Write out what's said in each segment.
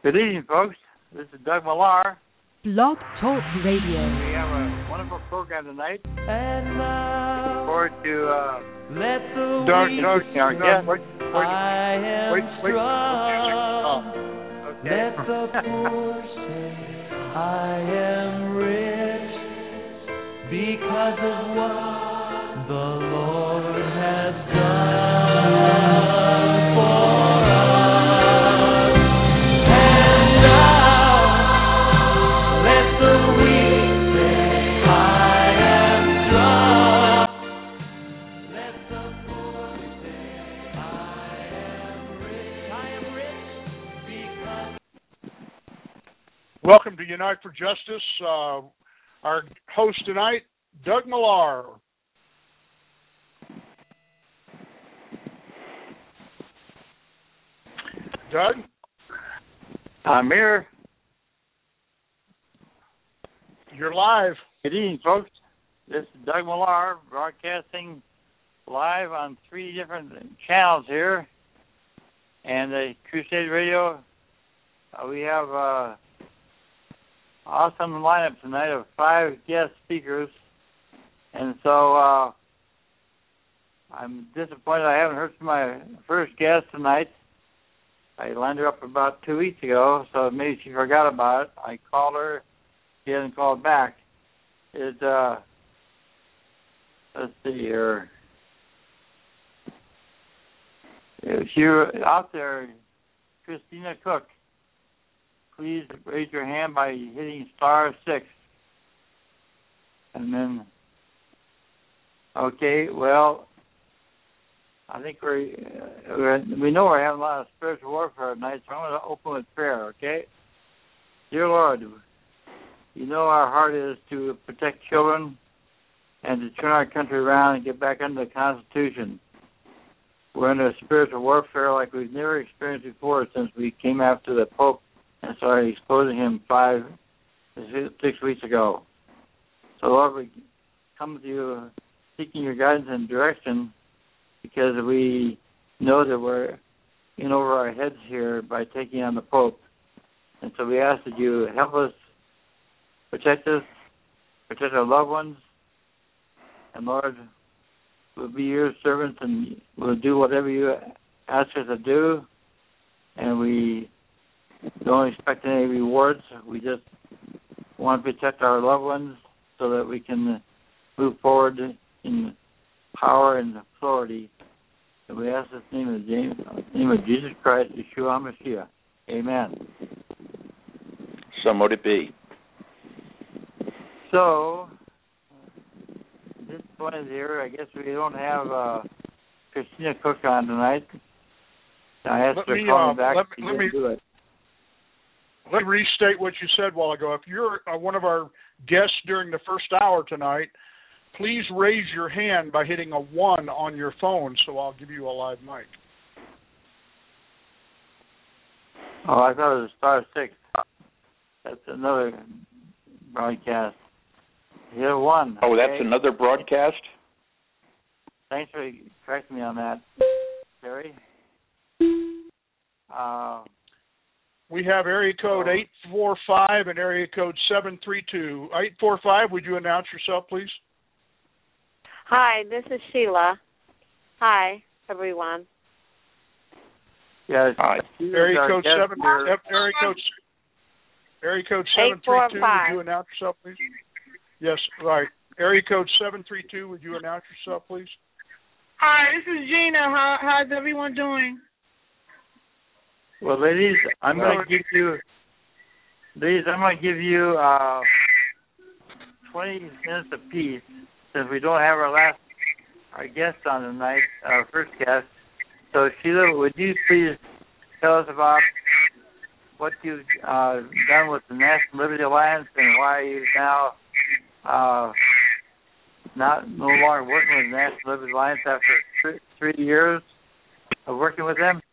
Good evening, folks. This is Doug Millar. Blog Talk Radio. We have a wonderful program tonight. And now, look forward to Doug, our guest. I am strong. Okay. Let the poor say I am rich because of what the Lord has done for us. And now, let the weak say I am strong. Let the poor say I am rich because. Welcome to Unite for Justice. Our host tonight, Doug Millar. Doug? I'm here. You're live. Good evening, folks. This is Doug Millar, broadcasting live on 3 different channels here. And the Crusade Radio, we have awesome lineup tonight of 5 guest speakers. And so I'm disappointed I haven't heard from my first guest tonight. I lined her up about 2 weeks ago, so maybe she forgot about it. I called her. She hasn't called back. Let's see here. If you're out there, Christina Cook, please raise your hand by hitting *6. And then, okay, well, I think we know we're having a lot of spiritual warfare tonight, so I'm going to open with prayer, okay? Dear Lord, you know our heart is to protect children and to turn our country around and get back under the Constitution. We're under spiritual warfare like we've never experienced before since we came after the Pope and started exposing him 6 weeks ago. So, Lord, we come to you seeking your guidance and direction because we know that we're in over our heads here by taking on the Pope. And so we ask that you help us, protect our loved ones, and Lord, we'll be your servants and we'll do whatever you ask us to do, and we don't expect any rewards. We just want to protect our loved ones so that we can move forward in power and authority. And we ask this in the name of Jesus Christ, Yeshua HaMashiach. Amen. So mote it be. So, at this point of the year, I guess we don't have Christina Cook on tonight. I asked her to call me back. Let me do it. Let me restate what you said a while ago. If you're one of our guests during the first hour tonight, please raise your hand by hitting a 1 on your phone, so I'll give you a live mic. Oh, I thought it was *6. That's another broadcast. Hit a 1. Oh, okay? That's another broadcast? Thanks for correcting me on that, Terry. We have area code 845 and area code 732. 845, would you announce yourself, please? Hi, this is Sheila. Hi, everyone. Yes. Hi. Area code 732. Would you announce yourself, please? Yes, right. Area code 732. Would you announce yourself, please? Hi, this is Gina. How's everyone doing? Well, ladies, I'm going to give you 20 minutes apiece since we don't have our guest on tonight, our first guest. So, Sheila, would you please tell us about what you've done with the National Liberty Alliance and why you're now no longer working with the National Liberty Alliance after 3 years of working with them?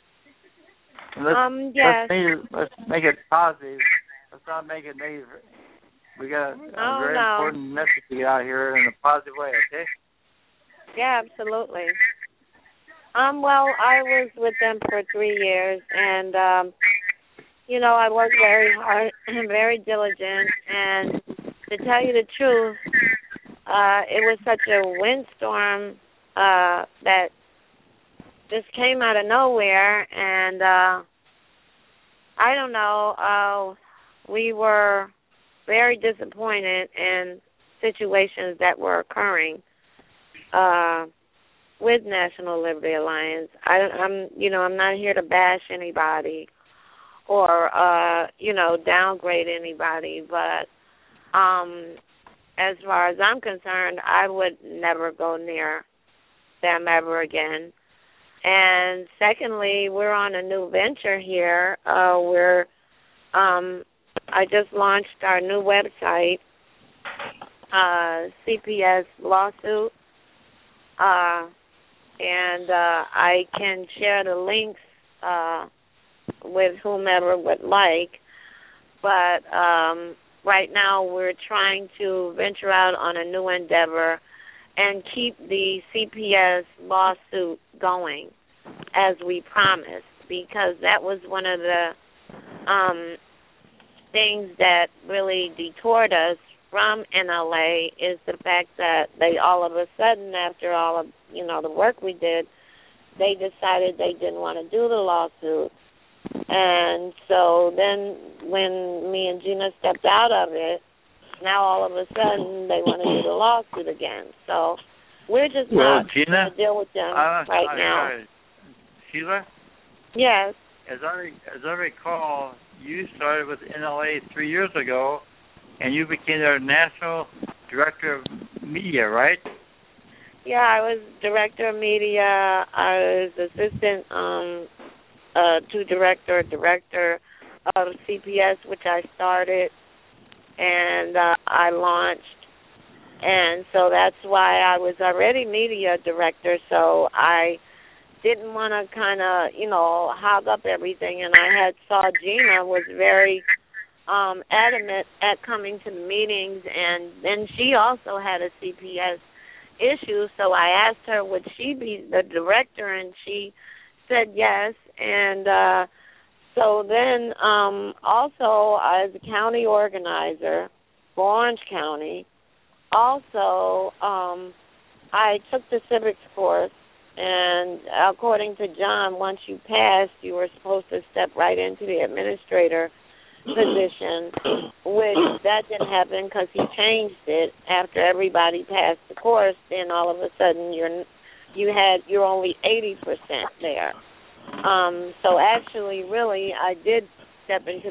Yes. Let's make it positive. Let's not make it negative. We got a very important message to get out here in a positive way, okay? Yeah, absolutely. Well, I was with them for 3 years, and I worked very hard and very diligent, and to tell you the truth, it was such a windstorm that just came out of nowhere, and I don't know, we were very disappointed in situations that were occurring with National Liberty Alliance. I'm not here to bash anybody or downgrade anybody, but as far as I'm concerned, I would never go near them ever again. And secondly, we're on a new venture here. I just launched our new website, CPS Lawsuit, and I can share the links with whomever would like. But right now we're trying to venture out on a new endeavor and keep the CPS lawsuit going as we promised, because that was one of the things that really detoured us from NLA, is the fact that they all of a sudden, after all of the work we did, they decided they didn't want to do the lawsuit. And so then when me and Gina stepped out of it, now all of a sudden they want to do the lawsuit again. So we're just not going to deal with them right now. Sheila? Yes. As I recall, you started with NLA 3 years ago, and you became their national director of media, right? Yeah, I was director of media. I was assistant to director of CPS, which I started, and I launched. And so that's why I was already media director, so I didn't want to kind of, hog up everything. And I had saw Gina was very adamant at coming to the meetings, and then she also had a CPS issue, so I asked her would she be the director, and she said yes. And so then also as a county organizer for Orange County, also I took the civics course, and according to John, once you passed, you were supposed to step right into the administrator position, which that didn't happen because he changed it after everybody passed the course. Then all of a sudden you're only 80% there. So actually, really, I did step into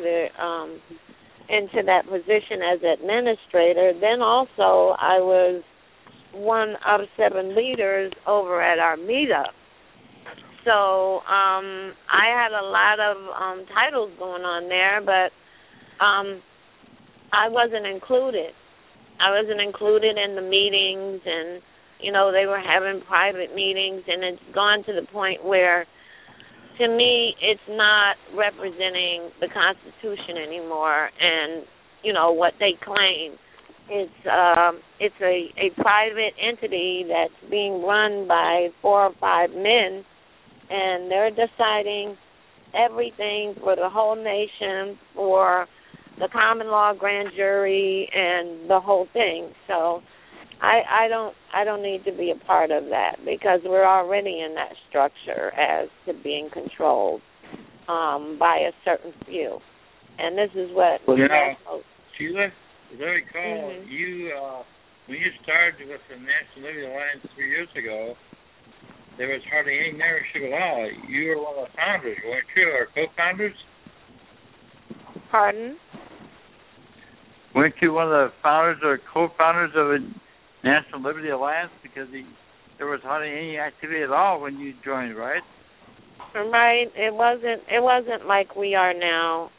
that position as administrator. Then also, I was one of 7 leaders over at our meetup. So I had a lot of titles going on there, but I wasn't included. I wasn't included in the meetings, and, they were having private meetings, and it's gone to the point where, to me, it's not representing the Constitution anymore and, what they claim. It's a private entity that's being run by 4 or 5 men, and they're deciding everything for the whole nation, for the common law grand jury, and the whole thing. So I don't need to be a part of that, because we're already in that structure as to being controlled by a certain few. And this is what... Well, Sheila, as I recall, you, when you started with the National Liberty Alliance 3 years ago, there was hardly any membership at all. You were one of the founders, weren't you, or co-founders? Pardon? Weren't you one of the founders or co-founders of the National Liberty Alliance? Because there was hardly any activity at all when you joined, right? Right. It wasn't like we are now.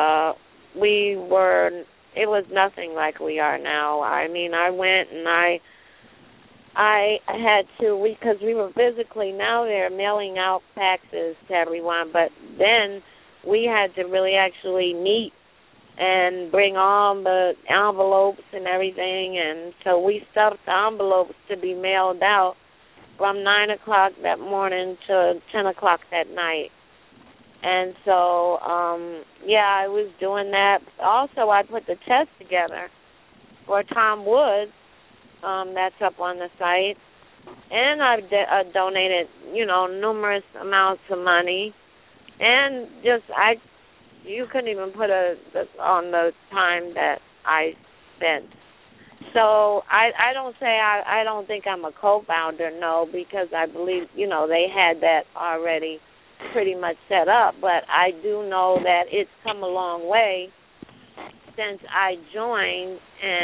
It was nothing like we are now. I mean, I went and I had to, because we were physically, now they're mailing out faxes to everyone, but then we had to really actually meet and bring all the envelopes and everything, and so we stuffed the envelopes to be mailed out from 9 o'clock that morning to 10 o'clock that night. And so, I was doing that. Also, I put the test together for Tom Woods. That's up on the site. And I've donated, numerous amounts of money. And you couldn't even put on the time that I spent. So I don't say I don't think I'm a co-founder, no, because I believe, they had that already pretty much set up. But I do know that it's come a long way since I joined,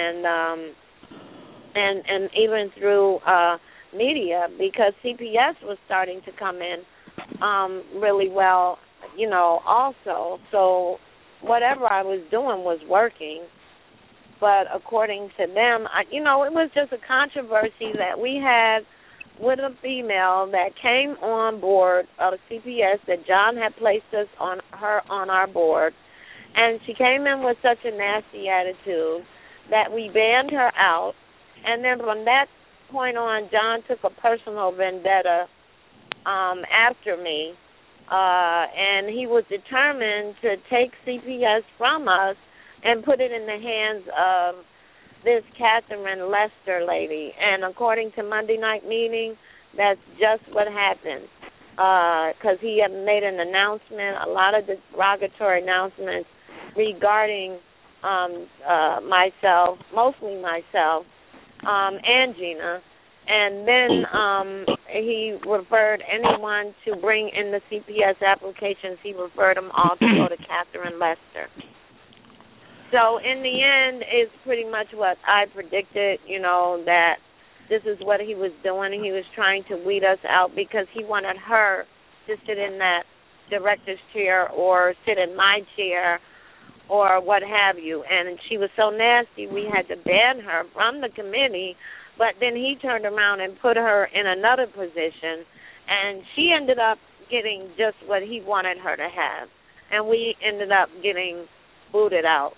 and even through media, because CPS was starting to come in really well, also. So whatever I was doing was working. But according to them, it was just a controversy that we had with a female that came on board of CPS, that John had placed us on our board, and she came in with such a nasty attitude that we banned her out. And then from that point on, John took a personal vendetta after me, and he was determined to take CPS from us and put it in the hands of this Catherine Lester lady. And according to Monday Night Meeting, that's just what happened, because he had made an announcement, a lot of derogatory announcements regarding myself, mostly myself, and Gina. And then he referred anyone to bring in the CPS applications, he referred them all to go to Catherine Lester. So in the end, it's pretty much what I predicted, that this is what he was doing. He was trying to weed us out because he wanted her to sit in that director's chair or sit in my chair or what have you. And she was so nasty, we had to ban her from the committee. But then he turned around and put her in another position, and she ended up getting just what he wanted her to have. And we ended up getting booted out.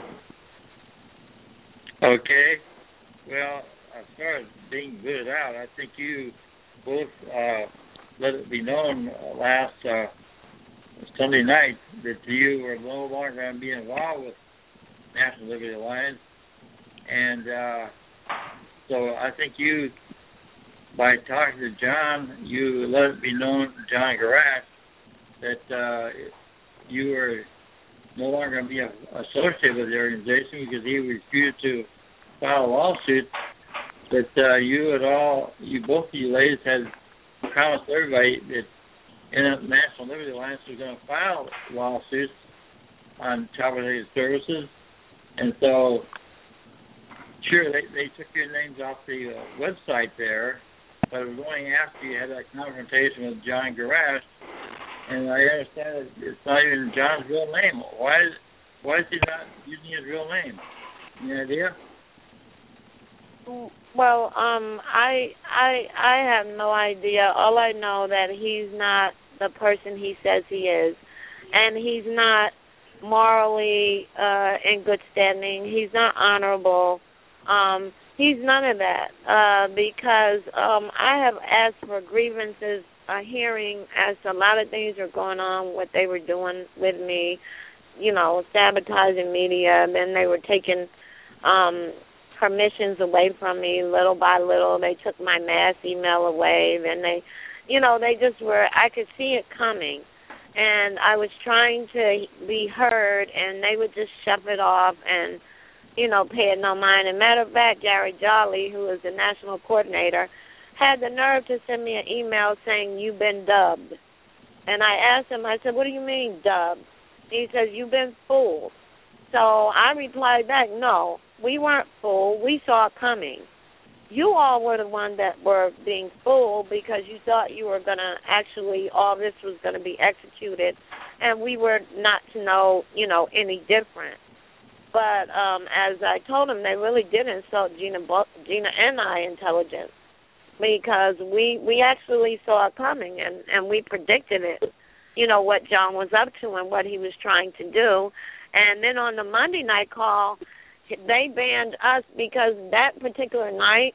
Okay. Well, as far as being booted out, I think you both let it be known last Sunday night that you were no longer going to be involved with National Liberty Alliance. And so I think you, by talking to John, you let it be known, John Garash, that you were no longer going to be associated with the organization because he refused to file a lawsuit. That you both of you ladies had promised everybody that National Liberty Alliance was going to file lawsuits on child-related services. And so, sure, they took your names off the website there, but it was only after you had that confrontation with John Garash. And I understand that it's not even John's real name. Why is he not using his real name? Any idea? Well, I have no idea. All I know that he's not the person he says he is, and he's not morally in good standing. He's not honorable. He's none of that because I have asked for grievances, a hearing, as a lot of things are going on, what they were doing with me, sabotaging media. Then they were taking permissions away from me little by little. They took my mass email away. Then they just were, I could see it coming. And I was trying to be heard, and they would just shove it off and, pay it no mind. And matter of fact, Gary Jolly, who is the national coordinator, had the nerve to send me an email saying, "You've been dubbed." And I asked him, I said, "What do you mean dubbed?" He says, "You've been fooled." So I replied back, "No, we weren't fooled. We saw it coming. You all were the ones that were being fooled because you thought you were going to actually, all this was going to be executed, and we were not to know, any different." But as I told them, they really did insult Gina and I intelligence, because we actually saw it coming, and we predicted it, what John was up to and what he was trying to do. And then on the Monday night call, they banned us because that particular night,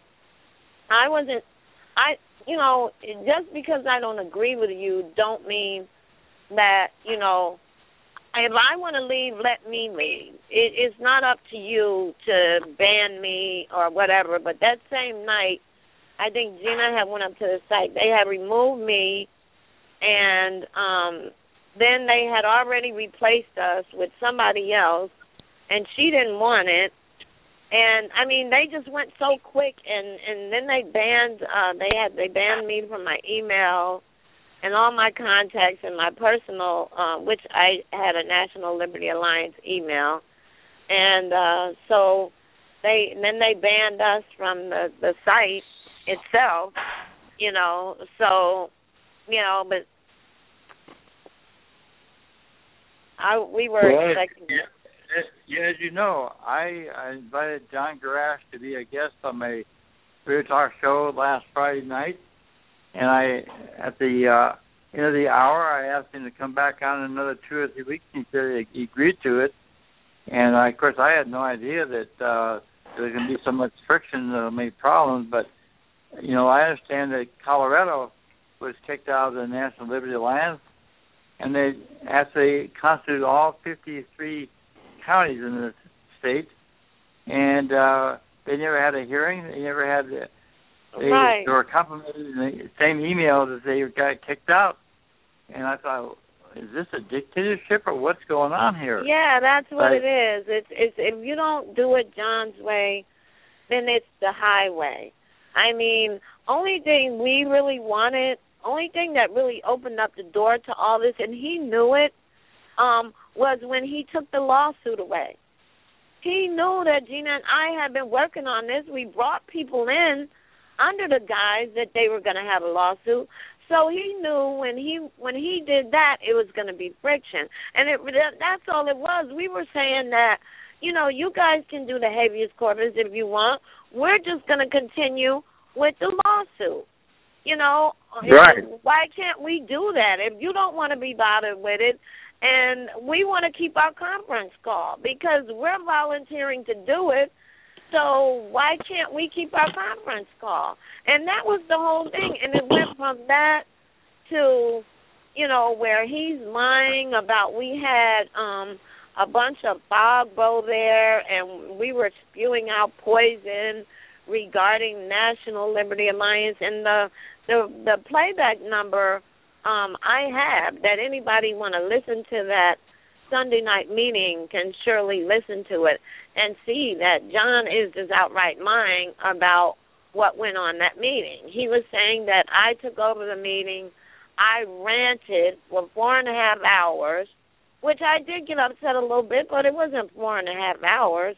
just because I don't agree with you don't mean that, you know, if I want to leave, let me leave. It's not up to you to ban me or whatever. But that same night, I think Gina had went up to the site. They had removed me, and then they had already replaced us with somebody else, and she didn't want it. And I mean, they just went so quick, and then they banned me from my email and all my contacts and my personal, which I had a National Liberty Alliance email, and so then they banned us from the site itself, you know. So, you know, but we were expecting it. Yeah, as you know, I invited John Garash to be a guest on my Radio Talk show last Friday night, and at the end of the hour, I asked him to come back on in another 2 or 3 weeks. He said he agreed to it, and of course, I had no idea that there was going to be so much friction that made problems. But you know, I understand that Colorado was kicked out of the National Liberty Alliance, and they actually constituted all 53 counties in the state, and they never had a hearing. They never had. They were complimented in the same email that they got kicked out. And I thought, is this a dictatorship or what's going on here? Yeah, that's what it is. It's if you don't do it John's way, then it's the highway. I mean, only thing we really wanted, only thing that really opened up the door to all this, and he knew it, was when he took the lawsuit away. He knew that Gina and I had been working on this. We brought people in under the guise that they were going to have a lawsuit. So he knew when he did that, it was going to be friction. And that's all it was. We were saying that, you know, you guys can do the habeas corpus if you want. We're just going to continue with the lawsuit. You know, right. Why can't we do that? If you don't want to be bothered with it, and we want to keep our conference call because we're volunteering to do it, so why can't we keep our conference call? And that was the whole thing. And it went from that to, you know, where he's lying about we had a bunch of Fogbo there and we were spewing out poison regarding National Liberty Alliance. And the playback number I have that anybody want to listen to that Sunday night meeting can surely listen to it and see that John is just outright lying about what went on that meeting. He was saying that I took over the meeting, I ranted for 4.5 hours, which I did get upset a little bit, but it wasn't 4.5 hours.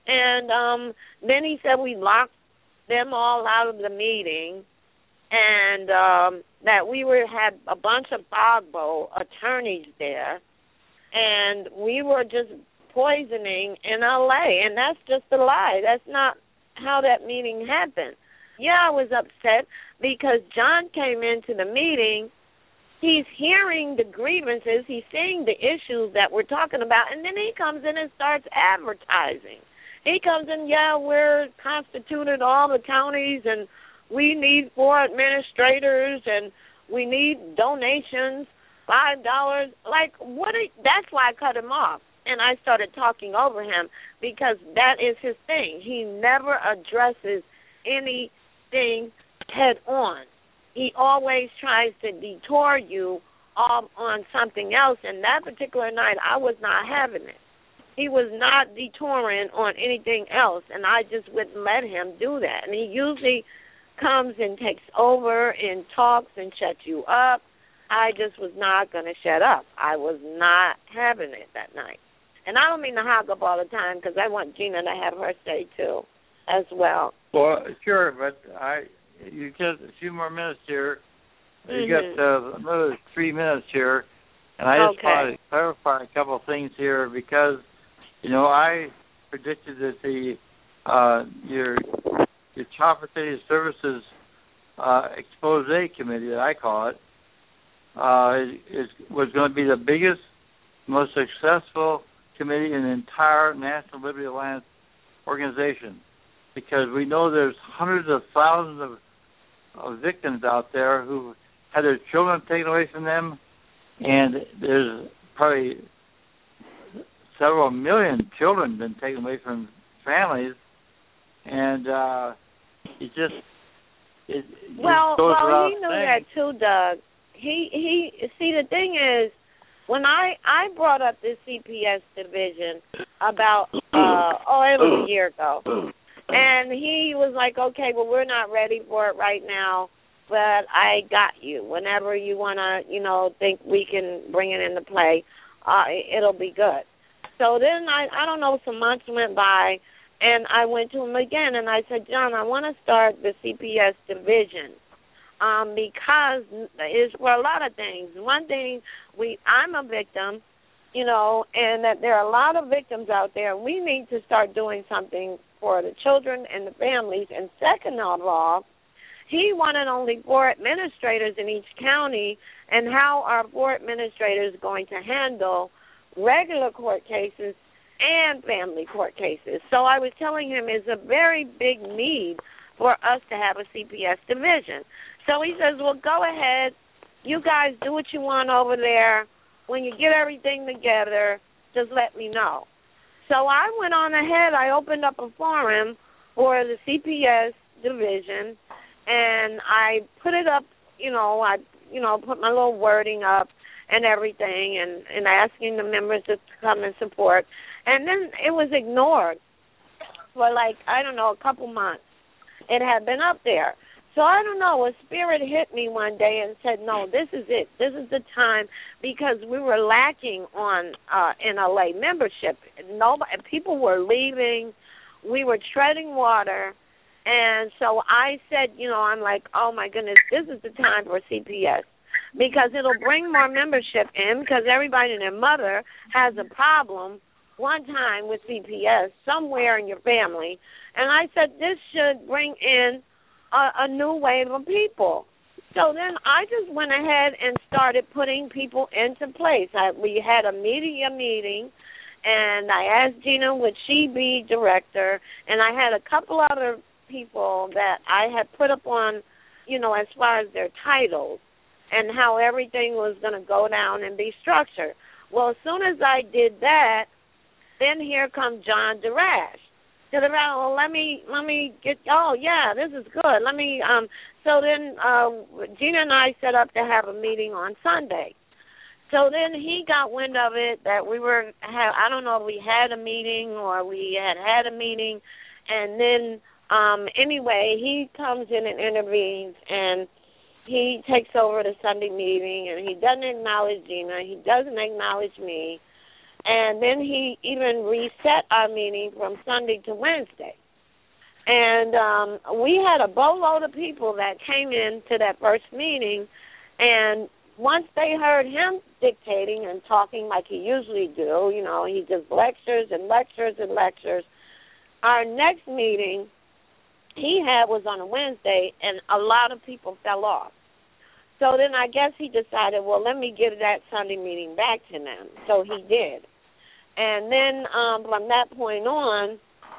And then he said we locked them all out of the meeting, and that we had a bunch of Fogbo attorneys there, and we were just poisoning in L.A., and that's just a lie. That's not how that meeting happened. Yeah, I was upset because John came into the meeting, he's hearing the grievances, he's seeing the issues that we're talking about, and then he comes in and starts advertising. He comes in, yeah, we're constituted all the counties, and we need 4 administrators, and we need donations, $5. Like, that's why I cut him off. And I started talking over him because that is his thing. He never addresses anything head on. He always tries to detour you off on something else. And that particular night, I was not having it. He was not detouring on anything else, and I just wouldn't let him do that. And he usually comes and takes over and talks and shuts you up. I just was not going to shut up. I was not having it that night. And I don't mean to hog up all the time because I want Gina to have her say, too, as well. Well, sure, but you get a few more minutes here. You got another 3 minutes here. And I just want to clarify a couple of things here because, you know, I predicted that your Chopper City Services expose committee, that I call it, was going to be the biggest, most successful committee in the entire National Liberty Alliance organization, because we know there's hundreds of thousands of victims out there who had their children taken away from them, and there's probably several million children been taken away from families, and it just goes well, without he knew saying. that too, Doug. He see, the thing is, when I brought up this CPS division about it was a year ago, and he was like, okay, well, we're not ready for it right now, but I got you. Whenever you want to, think we can bring it into play, it'll be good. So then I don't know, some months went by, and I went to him again, and I said, John, I want to start the CPS division. Because it's for a lot of things. One thing, I'm a victim, and that there are a lot of victims out there. We need to start doing something for the children and the families. And second of all, he wanted only 4 administrators in each county, and how are 4 administrators going to handle regular court cases and family court cases. So I was telling him it's a very big need for us to have a CPS division. So he says, well, go ahead. You guys do what you want over there. When you get everything together, just let me know. So I went on ahead. I opened up a forum for the CPS division, and I put it up, I put my little wording up and everything, and asking the members to come and support. And then it was ignored for a couple months. It had been up there. So I don't know, a spirit hit me one day and said, no, this is it. This is the time, because we were lacking on NLA membership. People were leaving. We were treading water. And so I said, I'm like, oh, my goodness, this is the time for CPS, because it'll bring more membership in, because everybody and their mother has a problem one time with CPS somewhere in your family. And I said, this should bring in a new wave of people. So then I just went ahead and started putting people into place. We had a media meeting, and I asked Gina, would she be director, and I had a couple other people that I had put up on, as far as their titles and how everything was going to go down and be structured. Well, as soon as I did that, then here comes John Darash. Well, let me get. Oh yeah, this is good. Let me. So then Gina and I set up to have a meeting on Sunday. So then he got wind of it that we were. I don't know if we had a meeting or we had a meeting, and then anyway, he comes in and intervenes, and he takes over the Sunday meeting, and he doesn't acknowledge Gina. He doesn't acknowledge me. And then he even reset our meeting from Sunday to Wednesday. And we had a boatload of people that came in to that first meeting, and once they heard him dictating and talking like he usually do, he just lectures and lectures and lectures. Our next meeting he had was on a Wednesday, and a lot of people fell off. So then I guess he decided, well, let me give that Sunday meeting back to them. So he did. And then from that point on,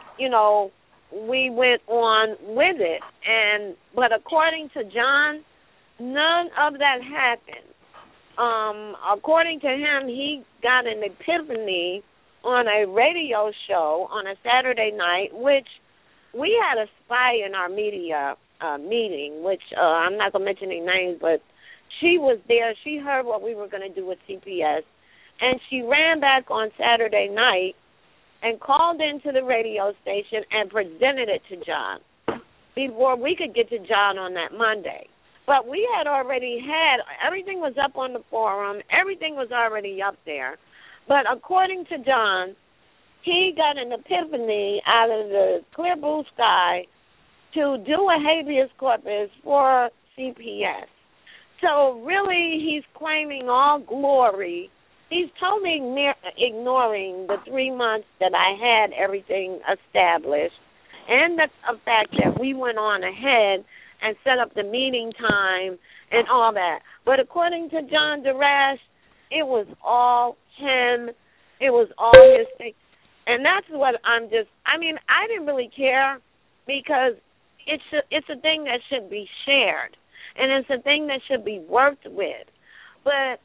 we went on with it. But according to John, none of that happened. According to him, he got an epiphany on a radio show on a Saturday night, which we had a spy in our media meeting, which I'm not going to mention any names, but she was there. She heard what we were going to do with CPS. And she ran back on Saturday night and called into the radio station and presented it to John before we could get to John on that Monday. But we had already everything was up on the forum. Everything was already up there. But according to John, he got an epiphany out of the clear blue sky to do a habeas corpus for CPS. So really he's claiming all glory. He's totally ignoring the 3 months that I had everything established, and the fact that we went on ahead and set up the meeting time and all that. But according to John Darash, it was all him. It was all his thing. And that's what I didn't really care, because it's a thing that should be shared, and it's a thing that should be worked with. But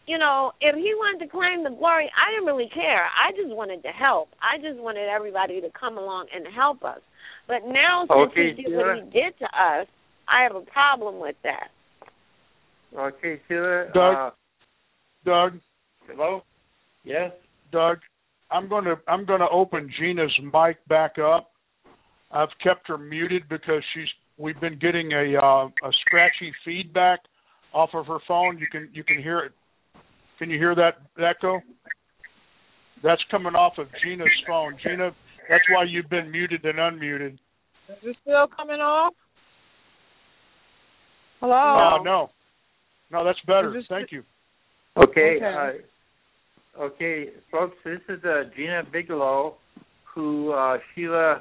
if he wanted to claim the glory, I didn't really care. I just wanted to help. I just wanted everybody to come along and help us. But now, since he did what he did to us, I have a problem with that. Okay, Sheila. Doug. Hello. Yes. Doug, I'm gonna open Gina's mic back up. I've kept her muted because we've been getting a scratchy feedback off of her phone. You can hear it. Can you hear that echo? That's coming off of Gina's phone. Gina, that's why you've been muted and unmuted. Is it still coming off? Hello? No, that's better. Thank you. Okay. Okay, folks, this is Gina Bigelow, who Sheila,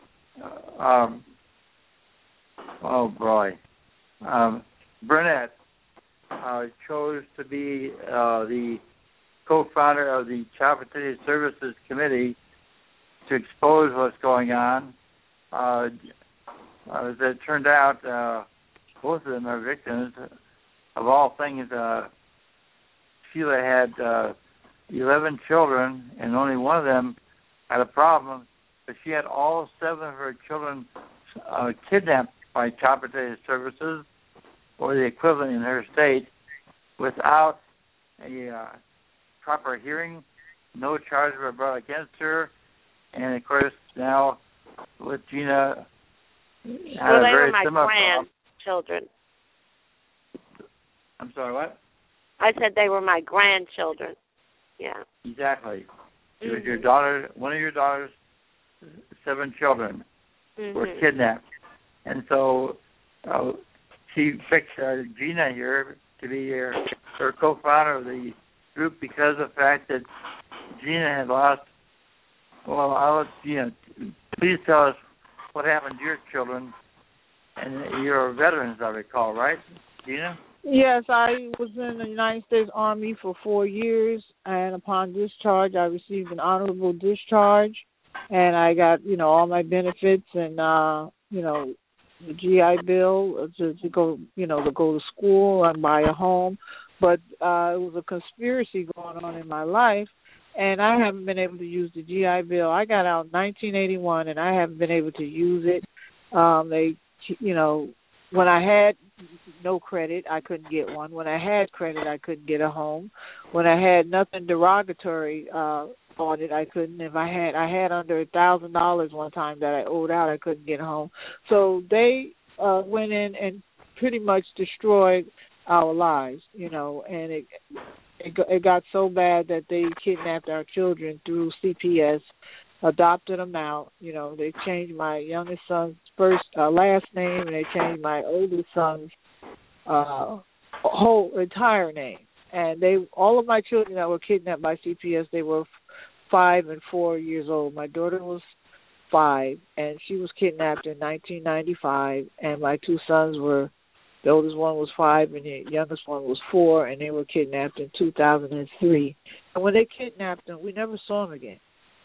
Burnett chose to be the co-founder of the Child Protective Services Committee to expose what's going on. As it turned out, both of them are victims. Of all things, Sheila had 11 children, and only one of them had a problem, but she had all 7 of her children kidnapped by Child Protective Services, or the equivalent in her state, without a proper hearing. No charges were brought against her, and of course now with Gina, they were my grandchildren. I'm sorry, what? I said they were my grandchildren. Yeah. Exactly. It was your daughter, one of your daughter's 7 children were kidnapped. And so she picked Gina here to be her co-founder of the group because of the fact that Gina had lost. Well, I'll let Gina, please tell us what happened to your children. And you're veterans, I recall, right, Gina? Yes, I was in the United States Army for 4 years, and upon discharge, I received an honorable discharge, and I got, all my benefits and, the GI Bill to go, to go to school and buy a home. But it was a conspiracy going on in my life, and I haven't been able to use the GI Bill. I got out in 1981, and I haven't been able to use it. When I had no credit, I couldn't get one. When I had credit, I couldn't get a home. When I had nothing derogatory on it, I couldn't. If I had under $1,000 one time that I owed out, I couldn't get a home. So they went in and pretty much destroyed our lives, and it got so bad that they kidnapped our children through CPS, adopted them out. They changed my youngest son's last name, and they changed my oldest son's whole entire name. And all of my children that were kidnapped by CPS, they were 5 and 4 years old. My daughter was 5, and she was kidnapped in 1995. And my 2 sons the oldest one was 5, and the youngest one was 4, and they were kidnapped in 2003. And when they kidnapped them, we never saw them again.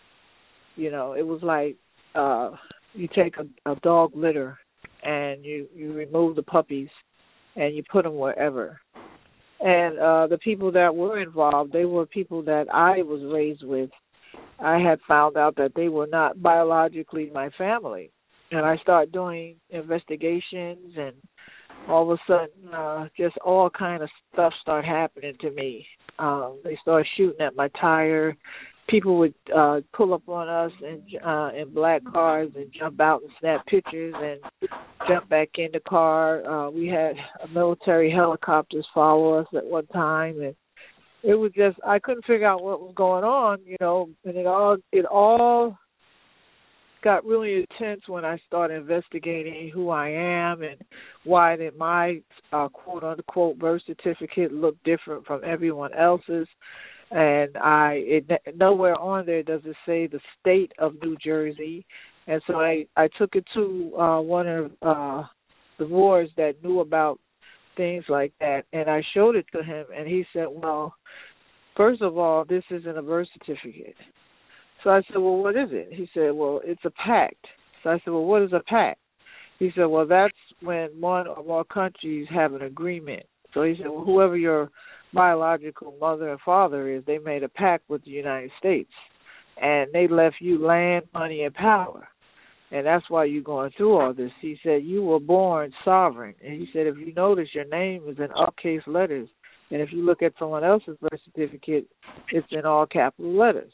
It was like you take a dog litter and you remove the puppies and you put them wherever. And the people that were involved, they were people that I was raised with. I had found out that they were not biologically my family. And I started doing investigations, and all of a sudden just all kind of stuff started happening to me. They started shooting at my tire. People would pull up on us in black cars and jump out and snap pictures and jump back in the car. We had military helicopters follow us at one time, and it was just, I couldn't figure out what was going on, and it all got really intense when I started investigating who I am and why did my quote unquote birth certificate look different from everyone else's. And nowhere on there does it say the state of New Jersey. And so I took it to one of the wards that knew about things like that, and I showed it to him, and he said, well, first of all, this isn't a birth certificate. So I said, well, what is it? He said, well, it's a pact. So I said, well, what is a pact? He said, well, that's when one or more countries have an agreement. So he said, well, whoever your biological mother and father is, they made a pact with the United States, and they left you land, money, and power. And that's why you're going through all this. He said you were born sovereign. And he said if you notice, your name is in uppercase letters. And if you look at someone else's birth certificate, it's in all capital letters.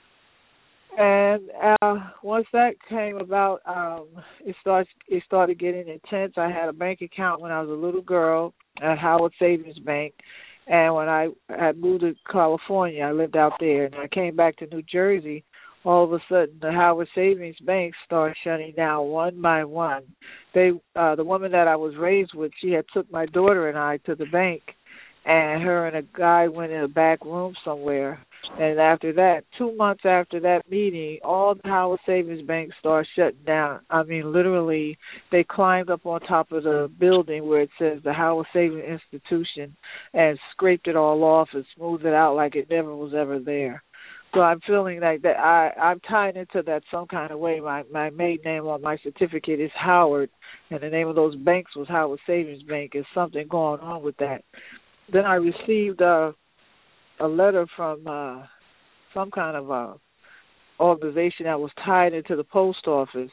And once that came about, it started getting intense. I had a bank account when I was a little girl at Howard Savings Bank. And when I had moved to California, I lived out there. And I came back to New Jersey. All of a sudden, the Howard Savings Bank started shutting down one by one. The woman that I was raised with, she had took my daughter and I to the bank, and her and a guy went in a back room somewhere. And after that, 2 months after that meeting, all the Howard Savings Bank started shutting down. I mean, literally, they climbed up on top of the building where it says the Howard Savings Institution and scraped it all off and smoothed it out like it never was ever there. So I'm feeling like that I'm tied into that some kind of way. My maiden name on my certificate is Howard, and the name of those banks was Howard Savings Bank. There's something going on with that. Then I received a letter from some kind of organization that was tied into the post office,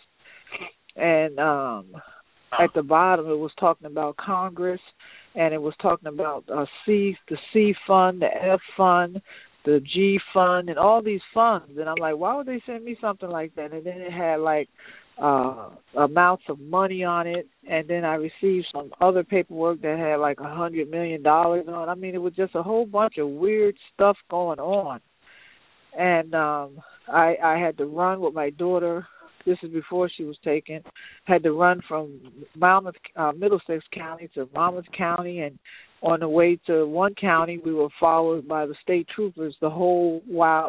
and at the bottom it was talking about Congress, and it was talking about the C fund, the F fund, the G fund, and all these funds. And I'm like, why would they send me something like that? And then it had like amounts of money on it. And then I received some other paperwork that had like $100 million on it. I mean, it was just a whole bunch of weird stuff going on. And I had to run with my daughter. This is before she was taken. Had to run from Middlesex County to Monmouth County, and on the way to one county, we were followed by the state troopers the whole while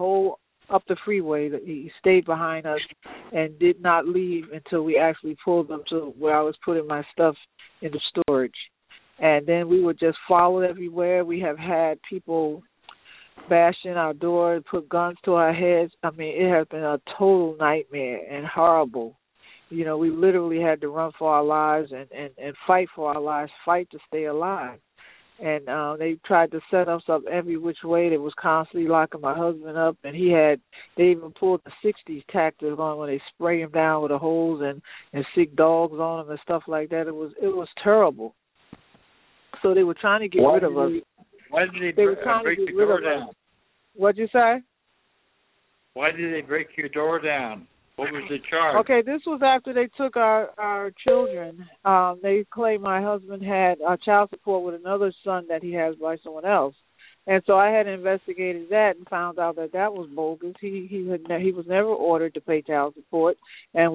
up the freeway. He stayed behind us and did not leave until we actually pulled up to where I was putting my stuff in the storage. And then we were just followed everywhere. We have had people bash in our door, put guns to our heads. I mean, it has been a total nightmare and horrible. You know, we literally had to run for our lives and fight for our lives, fight to stay alive. And they tried to set us up every which way. They was constantly locking my husband up, and they even pulled the 60s tactics on when they spray him down with a hose and sick dogs on him and stuff like that. It was terrible. So they were trying to get rid of us. Why did they were trying to get rid of down? us. What'd you say? Why did they break your door down? What was the charge? Okay, this was after they took our children. They claimed my husband had child support with another son that he has by someone else. And so I had investigated that and found out that was bogus. He was never ordered to pay child support. And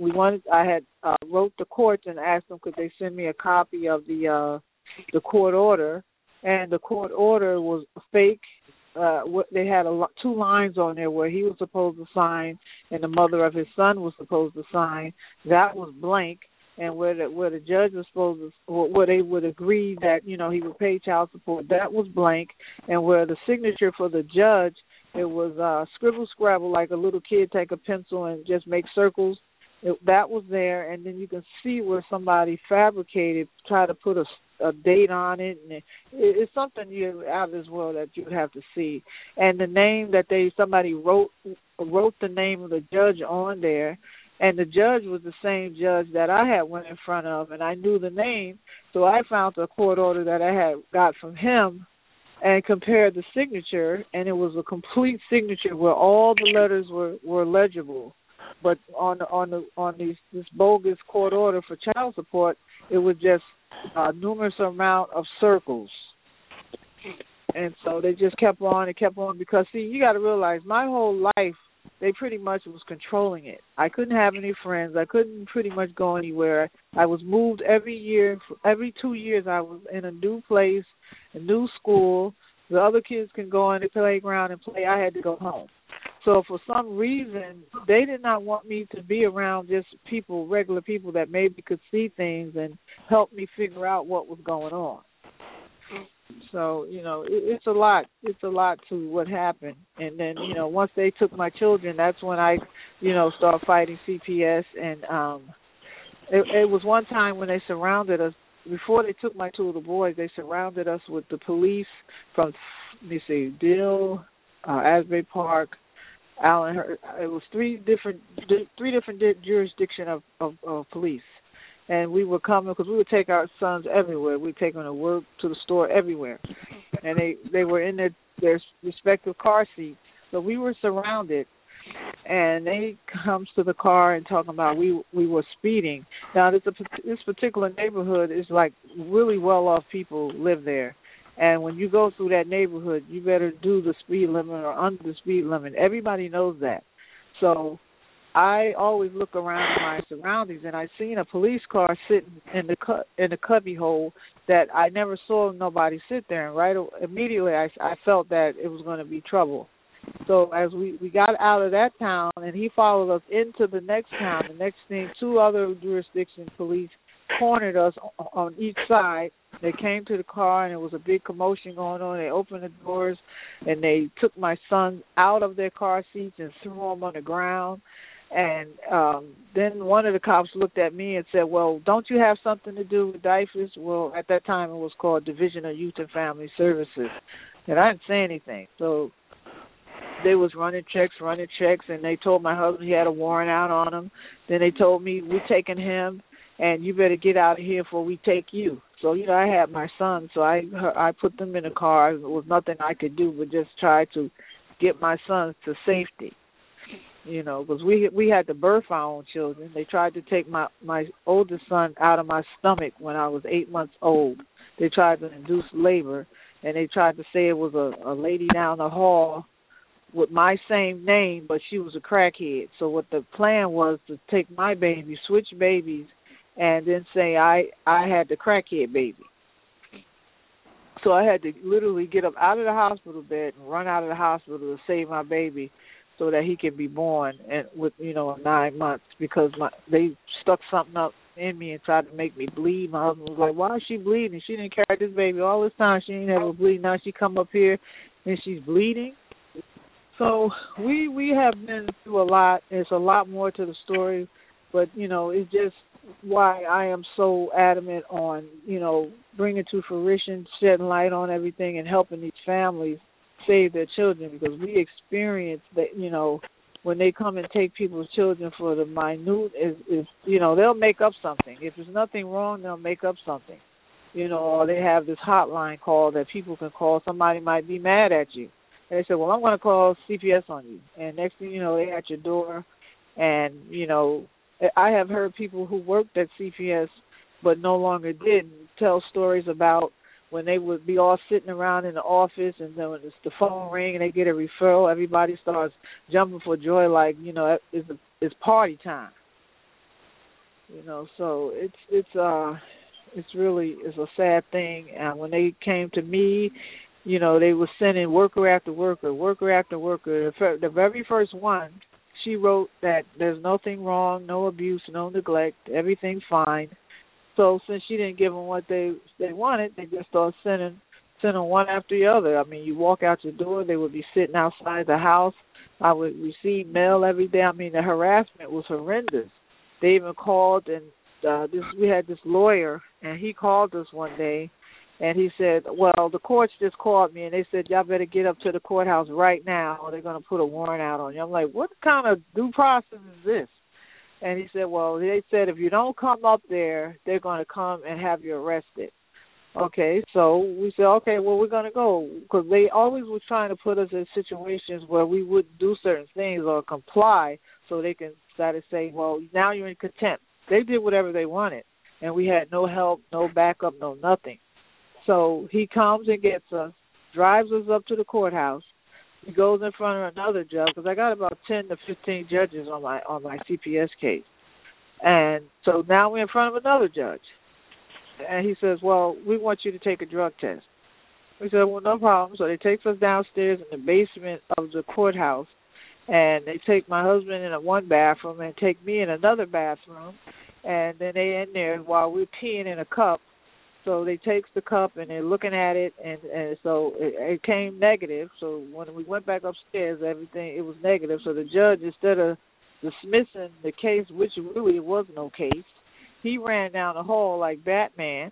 I had wrote the courts and asked them could they send me a copy of the court order, and the court order was fake. They had two lines on there where he was supposed to sign and the mother of his son was supposed to sign. That was blank. And where the judge was supposed to, where they would agree that, you know, he would pay child support, that was blank. And where the signature for the judge, it was scribble scrabble, like a little kid take a pencil and just make circles. That was there, and then you can see where somebody fabricated, try to put a date on it, and it's something out of this world that you have to see. And the name that somebody wrote the name of the judge on there, and the judge was the same judge that I had went in front of, and I knew the name, so I found the court order that I had got from him and compared the signature, and it was a complete signature where all the letters were legible. But on this bogus court order for child support, it was just a numerous amount of circles. And so they just kept on and kept on because, see, you got to realize my whole life, they pretty much was controlling it. I couldn't have any friends. I couldn't pretty much go anywhere. I was moved every year. Every 2 years I was in a new place, a new school. The other kids can go on the playground and play. I had to go home. So for some reason, they did not want me to be around just people, regular people that maybe could see things and help me figure out what was going on. So, you know, it's a lot. It's a lot to what happened. And then, you know, once they took my children, that's when I, you know, started fighting CPS. And it was one time when they surrounded us, before they took my two little boys, they surrounded us with the police from, let me see, Dill, Asbury Park, Allen. It was three different jurisdiction of police, and we were coming because we would take our sons everywhere. We'd take them to work, to the store, everywhere, and they were in their respective car seats. So we were surrounded. And they comes to the car and talking about we were speeding. Now this particular neighborhood is like really well off people live there, and when you go through that neighborhood, you better do the speed limit or under the speed limit. Everybody knows that. So I always look around in my surroundings, and I seen a police car sitting in the cubby hole that I never saw nobody sit there. And right immediately I felt that it was going to be trouble. So as we got out of that town, and he followed us into the next town, the next thing, two other jurisdiction police cornered us on each side. They came to the car, and there was a big commotion going on. They opened the doors, and they took my sons out of their car seats and threw them on the ground. And then one of the cops looked at me and said, well, don't you have something to do with DYFS? Well, at that time it was called Division of Youth and Family Services. And I didn't say anything. So they was running checks, and they told my husband he had a warrant out on him. Then they told me, we're taking him, and you better get out of here before we take you. So, I had my son, so I put them in the car. There was nothing I could do but just try to get my sons to safety, because we had to birth our own children. They tried to take my oldest son out of my stomach when I was 8 months old. They tried to induce labor, and they tried to say it was a lady down the hall with my same name, but she was a crackhead. So what the plan was to take my baby, switch babies, and then say I had the crackhead baby. So I had to literally get up out of the hospital bed and run out of the hospital to save my baby so that he could be born and with 9 months, because they stuck something up in me and tried to make me bleed. My husband was like, why is she bleeding? She didn't carry this baby all this time. She ain't ever bleed. Now she come up here and she's bleeding. So we have been through a lot. There's a lot more to the story, but, it's just why I am so adamant on, bringing to fruition, shedding light on everything and helping these families save their children, because we experience that, when they come and take people's children for the minute, is they'll make up something. If there's nothing wrong, they'll make up something, or they have this hotline call that people can call. Somebody might be mad at you. And they said, well, I'm going to call CPS on you. And next thing you know, they're at your door. And, I have heard people who worked at CPS but no longer did tell stories about when they would be all sitting around in the office, and then when the phone ring and they get a referral, everybody starts jumping for joy like, it's party time. So it's really a sad thing. And when they came to me, they were sending worker after worker. The very first one, she wrote that there's nothing wrong, no abuse, no neglect, everything's fine. So since she didn't give them what they wanted, they just started sending one after the other. I mean, you walk out your door, they would be sitting outside the house. I would receive mail every day. I mean, the harassment was horrendous. They even called, and we had this lawyer, and he called us one day. And he said, well, the courts just called me, and they said, y'all better get up to the courthouse right now, or they're going to put a warrant out on you. I'm like, what kind of due process is this? And he said, well, they said if you don't come up there, they're going to come and have you arrested. Okay, so we said, okay, well, we're going to go, because they always were trying to put us in situations where we wouldn't do certain things or comply, so they can try to say, well, now you're in contempt. They did whatever they wanted, and we had no help, no backup, no nothing. So he comes and gets us, drives us up to the courthouse. He goes in front of another judge, because I got about 10 to 15 judges on my CPS case. And so now we're in front of another judge. And he says, well, we want you to take a drug test. We said, well, no problem. So they take us downstairs in the basement of the courthouse, and they take my husband in one bathroom and take me in another bathroom. And then they in there while we're peeing in a cup. So they takes the cup and they're looking at it, and so it came negative. So when we went back upstairs, it was negative. So the judge, instead of dismissing the case, which really was no case, he ran down the hall like Batman,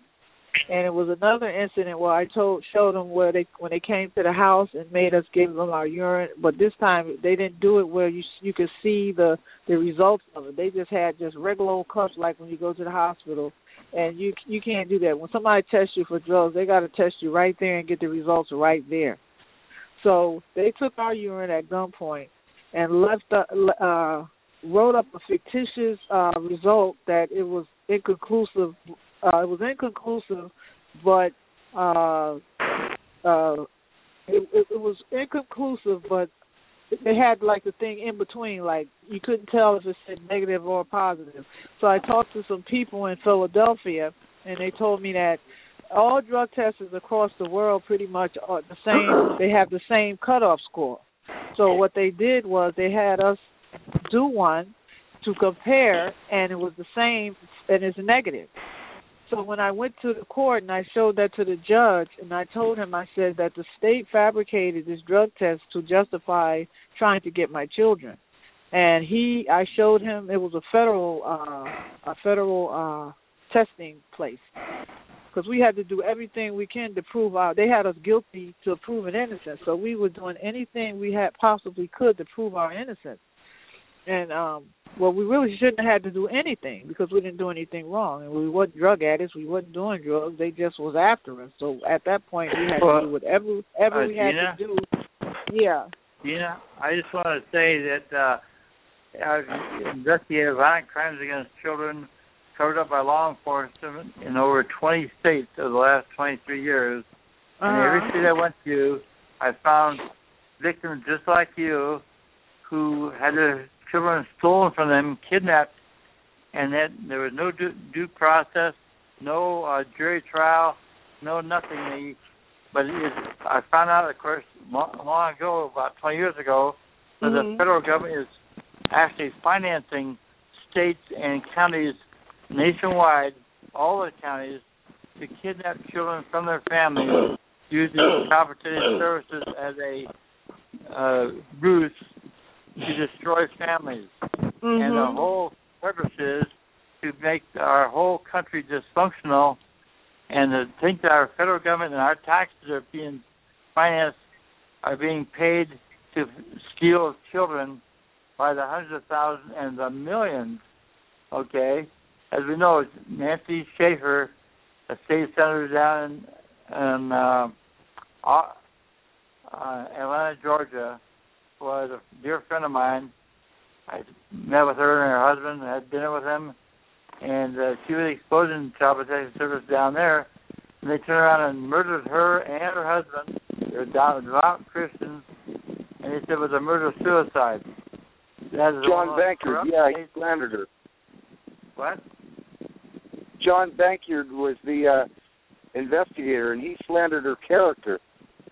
And it was another incident where I showed them where when they came to the house and made us give them our urine, but this time they didn't do it where you could see the results of it. They just had regular old cups like when you go to the hospital, and you can't do that. When somebody tests you for drugs, they got to test you right there and get the results right there. So they took our urine at gunpoint and wrote up a fictitious result that it was inconclusive. It was inconclusive, but it was inconclusive, but they had like the thing in between, like you couldn't tell if it said negative or positive. So I talked to some people in Philadelphia, and they told me that all drug testers across the world pretty much are the same. They have the same cutoff score. So what they did was they had us do one to compare, and it was the same, and it's negative. So when I went to the court and I showed that to the judge, and I told him, I said that the state fabricated this drug test to justify trying to get my children. And I showed him it was a federal testing place, because we had to do everything we can to prove they had us guilty to prove an innocence. So we were doing anything we had possibly could to prove our innocence. And, we really shouldn't have had to do anything because we didn't do anything wrong. And we weren't drug addicts. We wasn't doing drugs. They just was after us. So at that point, we had to do whatever we had Gina? to do. Yeah. Gina, I just want to say that I've investigated violent crimes against children covered up by law enforcement in over 20 states over the last 23 years. And every state I went to, I found victims just like you who had their children stolen from them, kidnapped, and that there was no due process, no jury trial, no nothing. I found out, of course, long ago, about 20 years ago, that the federal government is actually financing states and counties nationwide, all the counties, to kidnap children from their families using competitive services as a ruse to destroy families. And the whole purpose is to make our whole country dysfunctional, and to think that our federal government and our taxes are being financed, are being paid to steal children by the hundreds of thousands and the millions, okay? As we know, Nancy Schaefer, a state senator down in Atlanta, Georgia, was a dear friend of mine. I met with her and her husband, had dinner with him, and she was exposing Child Protection Service down there, and they turned around and murdered her and her husband. They were devout Christians, and they said it was a murder-suicide. John Bankard, he slandered her. What? John Bankard was the investigator, and he slandered her character.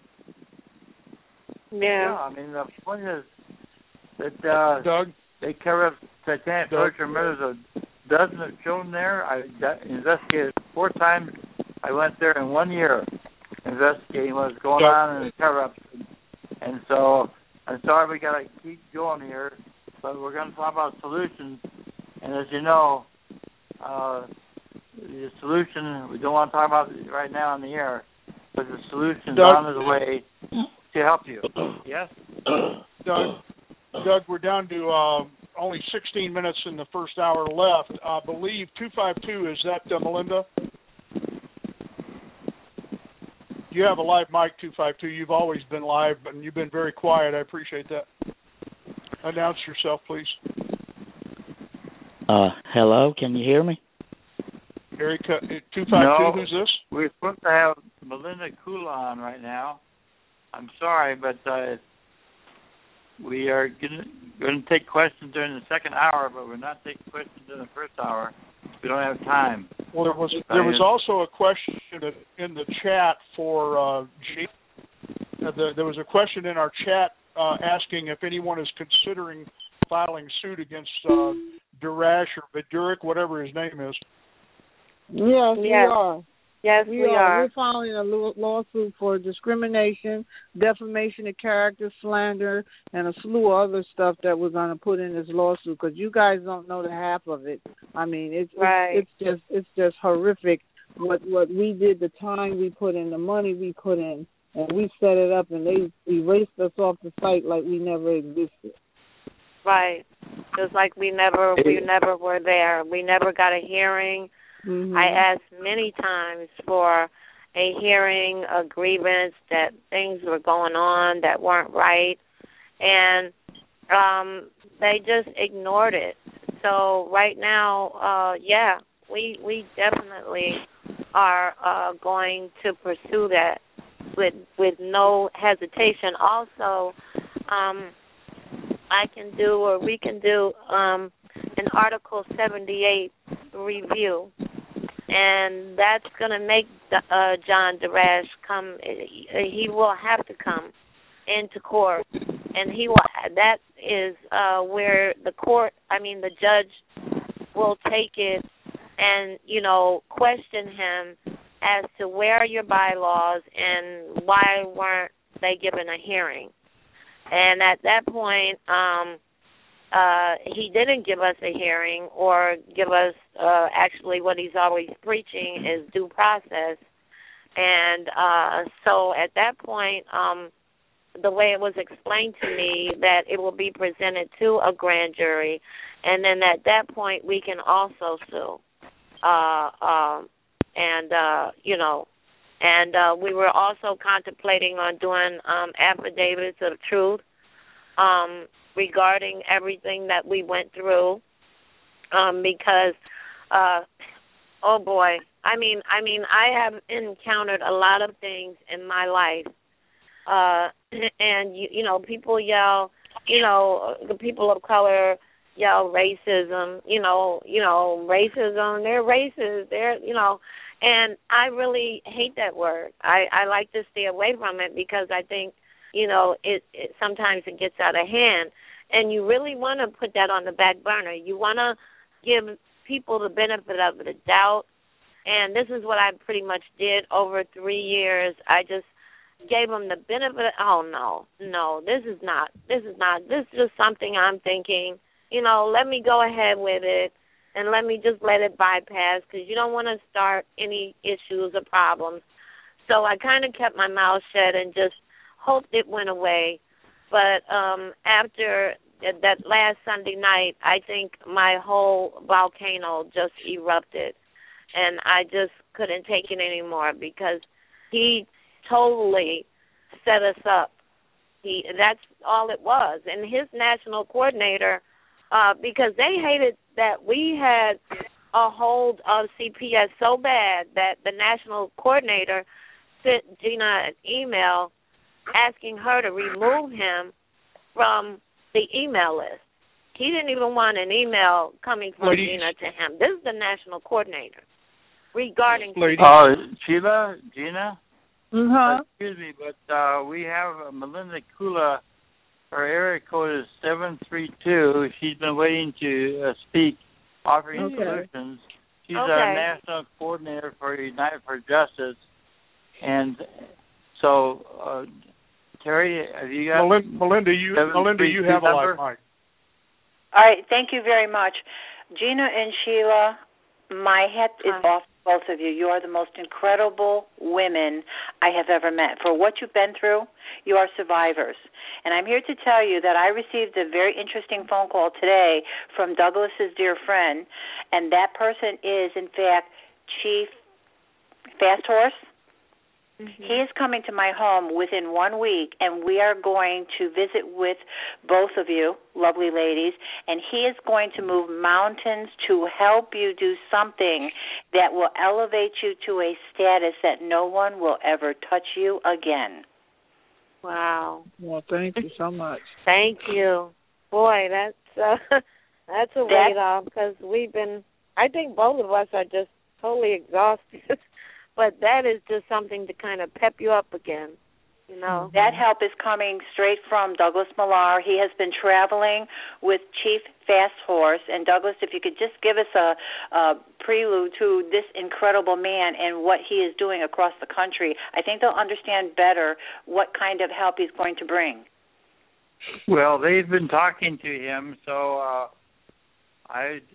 Yeah. I mean, the point is that Doug? they cover up satanic torture and murders of dozens of children there. I investigated 4 times. I went there in 1 year investigating what was going on in the cover-ups. And so I'm sorry we got to keep going here, but we're going to talk about solutions. And as you know, the solution, we don't want to talk about it right now on the air, but the solution is on its way to help you. Yes? Doug, we're down to only 16 minutes in the first hour left. I believe 252, is that Melinda? You have a live mic, 252. You've always been live, and you've been very quiet. I appreciate that. Announce yourself, please. Hello, can you hear me? Area 252, no, who's this? We're supposed to have Melinda Kula on right now. I'm sorry, but we are going to take questions during the second hour, but we're not taking questions in the first hour. We don't have time. Well, there was also a question in the chat for G. There was a question in our chat asking if anyone is considering filing suit against Durash or Viduric, whatever his name is. Yes, we are. Yes, we are. We're filing a lawsuit for discrimination, defamation of character, slander, and a slew of other stuff that we're going to put in this lawsuit, because you guys don't know the half of it. I mean, it's just horrific what we did, the time we put in, the money we put in, and we set it up, and they erased us off the site like we never existed. Right. Just like we never were there. We never got a hearing. Mm-hmm. I asked many times for a hearing, a grievance, that things were going on that weren't right, and they just ignored it. So right now, we definitely are going to pursue that with no hesitation. Also, we can do an Article 78 review, and that's going to make John Darash come. He will have to come into court, and that is where the judge will take it and, question him as to where are your bylaws and why weren't they given a hearing. And at that point, he didn't give us a hearing or give us actually what he's always preaching is due process. And so at that point, the way it was explained to me, that it will be presented to a grand jury, and then at that point we can also sue. And we were also contemplating on doing affidavits of truth regarding everything that we went through, because, oh boy, I mean, I have encountered a lot of things in my life, and people yell, the people of color yell racism, racism, they're racist, and I really hate that word. I like to stay away from it because I think, it sometimes it gets out of hand, and you really want to put that on the back burner. You want to give people the benefit of the doubt, and this is what I pretty much did over 3 years. I just gave them the benefit. This is just something I'm thinking. Let me go ahead with it, and let me just let it bypass, because you don't want to start any issues or problems. So I kind of kept my mouth shut and just hoped it went away. But after that last Sunday night, I think my whole volcano just erupted, and I just couldn't take it anymore because he totally set us up. That's all it was. And his national coordinator, because they hated that we had a hold of CPS so bad that the national coordinator sent Gina an email asking her to remove him from the email list. He didn't even want an email coming from Gina to him. This is the national coordinator regarding... Sheila? Gina? Mm-hmm. Excuse me, but we have Melinda Kula. Her area code is 732. She's been waiting to speak, offering solutions. She's our national coordinator for Unite for Justice. And so, Terry, have you got... Melinda, you have a live mic. All right, thank you very much. Gina and Sheila, my hat is off to both of you. You are the most incredible women I have ever met. For what you've been through, you are survivors. And I'm here to tell you that I received a very interesting phone call today from Douglas's dear friend, and that person is, in fact, Chief Fast Horse. Mm-hmm. He is coming to my home within 1 week, and we are going to visit with both of you, lovely ladies, and he is going to move mountains to help you do something that will elevate you to a status that no one will ever touch you again. Wow. Well, thank you so much. Thank you. Boy, that's a weight off, because I think both of us are just totally exhausted. But that is just something to kind of pep you up again, That help is coming straight from Douglas Millar. He has been traveling with Chief Fast Horse. And, Douglas, if you could just give us a prelude to this incredible man and what he is doing across the country, I think they'll understand better what kind of help he's going to bring. Well, they've been talking to him, so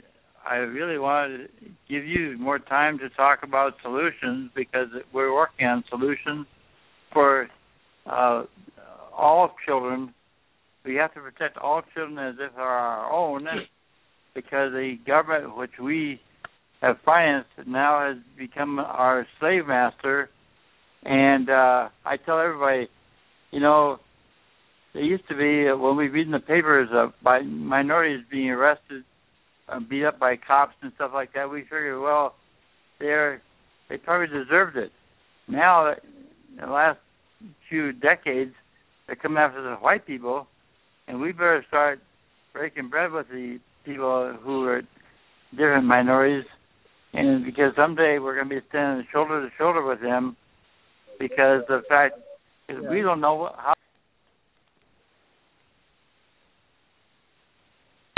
I really wanted to give you more time to talk about solutions, because we're working on solutions for all children. We have to protect all children as if they're our own, because the government, which we have financed, now has become our slave master. And I tell everybody, you know, there used to be, when we read in the papers by minorities being arrested, beat up by cops and stuff like that, we figured, well, they probably deserved it. Now, in the last few decades, they're coming after the white people, and we better start breaking bread with the people who are different minorities, and because someday we're going to be standing shoulder to shoulder with them, because the fact is we don't know how